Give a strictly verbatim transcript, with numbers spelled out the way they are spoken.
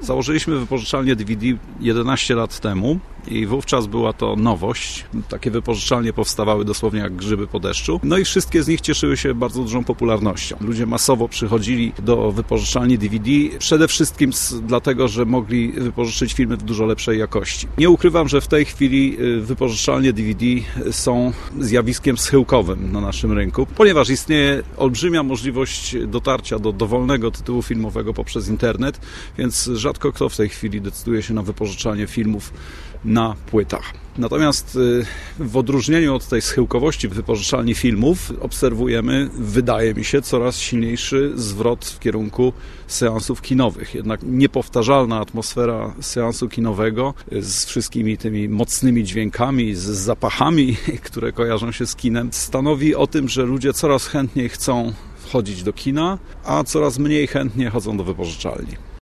Założyliśmy wypożyczalnię D V D jedenaście lat temu i wówczas była to nowość. Takie wypożyczalnie powstawały dosłownie jak grzyby po deszczu. No i wszystkie z nich cieszyły się bardzo dużą popularnością. Ludzie masowo przychodzili do wypożyczalni D V D przede wszystkim dlatego, że mogli wypożyczyć filmy w dużo lepszej jakości. Nie ukrywam, że w tej chwili wypożyczalnie D V D są zjawiskiem schyłkowym na naszym rynku, ponieważ istnieje olbrzymia możliwość dotarcia do dowolnego tytułu filmowego poprzez internet, więc rzadko kto w tej chwili decyduje się na wypożyczanie filmów na płytach. Natomiast w odróżnieniu od tej schyłkowości wypożyczalni filmów obserwujemy, wydaje mi się, coraz silniejszy zwrot w kierunku seansów kinowych. Jednak niepowtarzalna atmosfera seansu kinowego z wszystkimi tymi mocnymi dźwiękami, z zapachami, które kojarzą się z kinem, stanowi o tym, że ludzie coraz chętniej chcą chodzić do kina, a coraz mniej chętnie chodzą do wypożyczalni.